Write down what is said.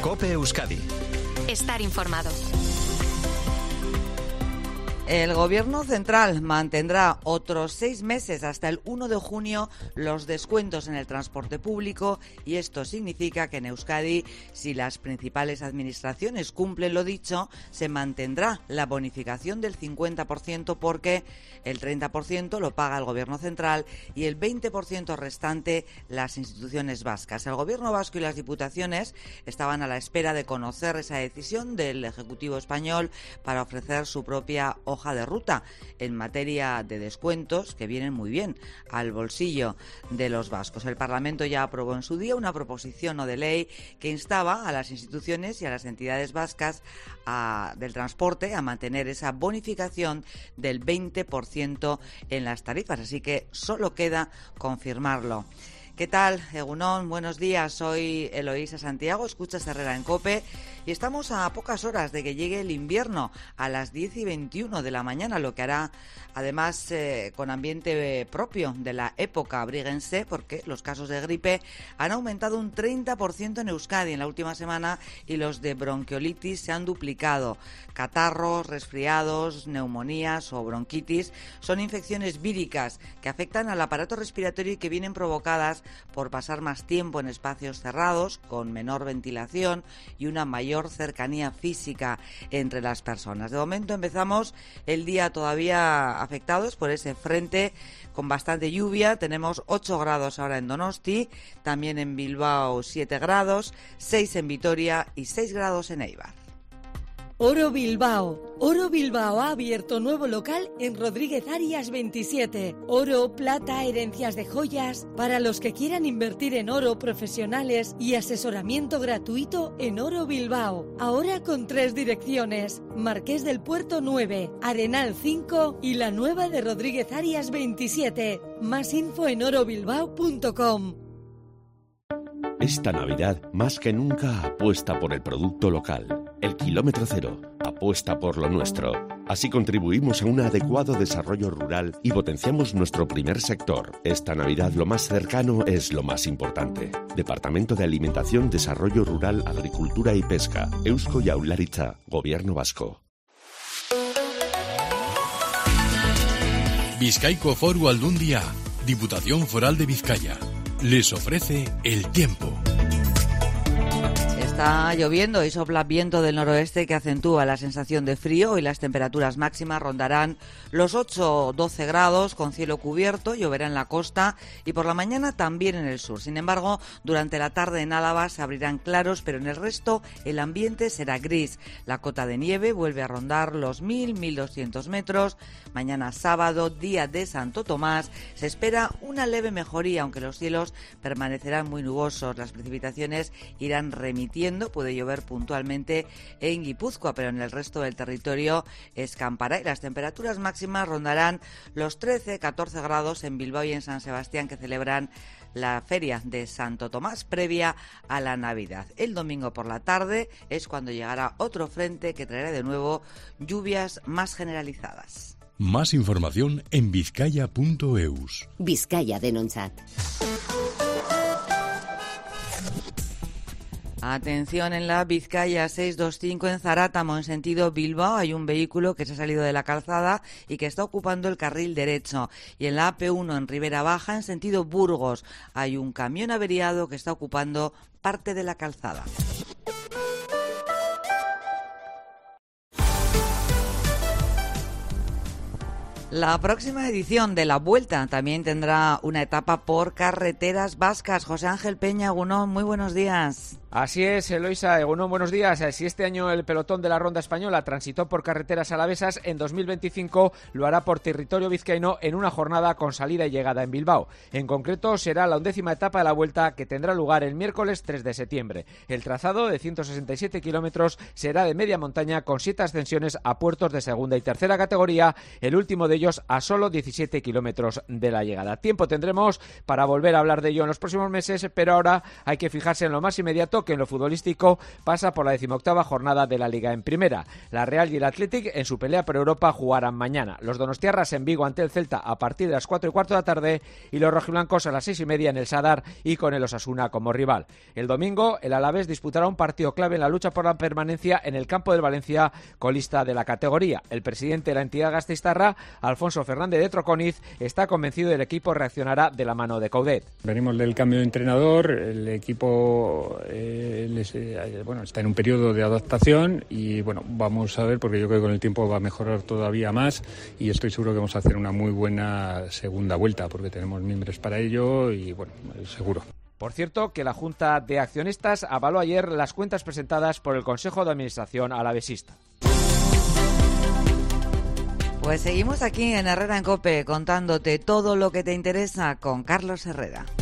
COPE Euskadi. Estar informado. El Gobierno central mantendrá otros 6 meses hasta el 1 de junio los descuentos en el transporte público y esto significa que en Euskadi, si las principales administraciones cumplen lo dicho, se mantendrá la bonificación del 50% porque el 30% lo paga el Gobierno central y el 20% restante las instituciones vascas. El Gobierno vasco y las diputaciones estaban a la espera de conocer esa decisión del Ejecutivo español para ofrecer su propia hoja de ruta en materia de descuentos que vienen muy bien al bolsillo de los vascos. El Parlamento ya aprobó en su día una proposición no de ley que instaba a las instituciones y a las entidades vascas del transporte a mantener esa bonificación del 20% en las tarifas, así que solo queda confirmarlo. ¿Qué tal, Egunon? Buenos días, soy Eloísa Santiago, escuchas Herrera en COPE y estamos a pocas horas de que llegue el invierno, a las 10:21 de la mañana, lo que hará además con ambiente propio de la época, abríguense porque los casos de gripe han aumentado un 30% en Euskadi en la última semana y los de bronquiolitis se han duplicado. Catarros, resfriados, neumonías o bronquitis son infecciones víricas que afectan al aparato respiratorio y que vienen provocadas por pasar más tiempo en espacios cerrados, con menor ventilación y una mayor cercanía física entre las personas. De momento empezamos el día todavía afectados por ese frente con bastante lluvia. Tenemos 8 grados ahora en Donosti, también en Bilbao 7 grados, 6 en Vitoria y 6 grados en Eibar. Oro Bilbao. Oro Bilbao ha abierto nuevo local en Rodríguez Arias 27. Oro, plata, herencias de joyas. Para los que quieran invertir en oro, profesionales y asesoramiento gratuito en Oro Bilbao. Ahora con 3 direcciones. Marqués del Puerto 9, Arenal 5 y la nueva de Rodríguez Arias 27. Más info en orobilbao.com. Esta Navidad, más que nunca, apuesta por el producto local. El kilómetro cero apuesta por lo nuestro. Así contribuimos a un adecuado desarrollo rural y potenciamos nuestro primer sector. Esta Navidad lo más cercano es lo más importante. Departamento de Alimentación, Desarrollo Rural, Agricultura y Pesca. Eusko Jaurlaritza, Gobierno Vasco. Bizkaiko Foru Aldundia, Diputación Foral de Vizcaya, les ofrece el tiempo. Está lloviendo y sopla viento del noroeste que acentúa la sensación de frío y las temperaturas máximas rondarán los 8 o 12 grados con cielo cubierto, lloverá en la costa y por la mañana también en el sur. Sin embargo, durante la tarde en Álava se abrirán claros, pero en el resto el ambiente será gris. La cota de nieve vuelve a rondar los 1.200 metros. Mañana sábado, día de Santo Tomás, se espera una leve mejoría, aunque los cielos permanecerán muy nubosos. Las precipitaciones irán remitiendo. Puede llover puntualmente en Guipúzcoa, pero en el resto del territorio escampará y las temperaturas máximas rondarán los 13-14 grados en Bilbao y en San Sebastián, que celebran la feria de Santo Tomás previa a la Navidad. El domingo por la tarde es cuando llegará otro frente que traerá de nuevo lluvias más generalizadas. Más información en bizkaia.eus. Vizcaya Denontzat. Atención, en la Vizcaya 625 en Zarátamo, en sentido Bilbao, hay un vehículo que se ha salido de la calzada y que está ocupando el carril derecho. Y en la AP1 en Ribera Baja, en sentido Burgos, hay un camión averiado que está ocupando parte de la calzada. La próxima edición de La Vuelta también tendrá una etapa por carreteras vascas. José Ángel Peña, Egunon, muy buenos días. Así es, Eloísa, Egunon, buenos días. Si este año el pelotón de la Ronda Española transitó por carreteras alavesas, en 2025 lo hará por territorio vizcaíno en una jornada con salida y llegada en Bilbao. En concreto, será la 11ª etapa de la Vuelta, que tendrá lugar el miércoles 3 de septiembre. El trazado de 167 kilómetros será de media montaña con 7 ascensiones a puertos de segunda y tercera categoría, el último de ellos a solo 17 kilómetros de la llegada. Tiempo tendremos para volver a hablar de ello en los próximos meses, pero ahora hay que fijarse en lo más inmediato, que en lo futbolístico pasa por la 18ª jornada de la Liga en Primera. La Real y el Athletic en su pelea por Europa jugarán mañana. Los donostiarras en Vigo ante el Celta a partir de las 4:15 de la tarde y los rojiblancos a las 6:30 en el Sadar y con el Osasuna como rival. El domingo el Alavés disputará un partido clave en la lucha por la permanencia en el campo del Valencia, colista de la categoría. El presidente de la entidad gasteiztarra, Alfonso Fernández de Troconiz, está convencido del equipo reaccionará de la mano de Coudet. Venimos del cambio de entrenador, el equipo está en un periodo de adaptación y vamos a ver, porque yo creo que con el tiempo va a mejorar todavía más y estoy seguro que vamos a hacer una muy buena segunda vuelta porque tenemos miembros para ello y seguro. Por cierto, que la Junta de Accionistas avaló ayer las cuentas presentadas por el Consejo de Administración alavesista. Pues seguimos aquí en Herrera en COPE contándote todo lo que te interesa con Carlos Herrera.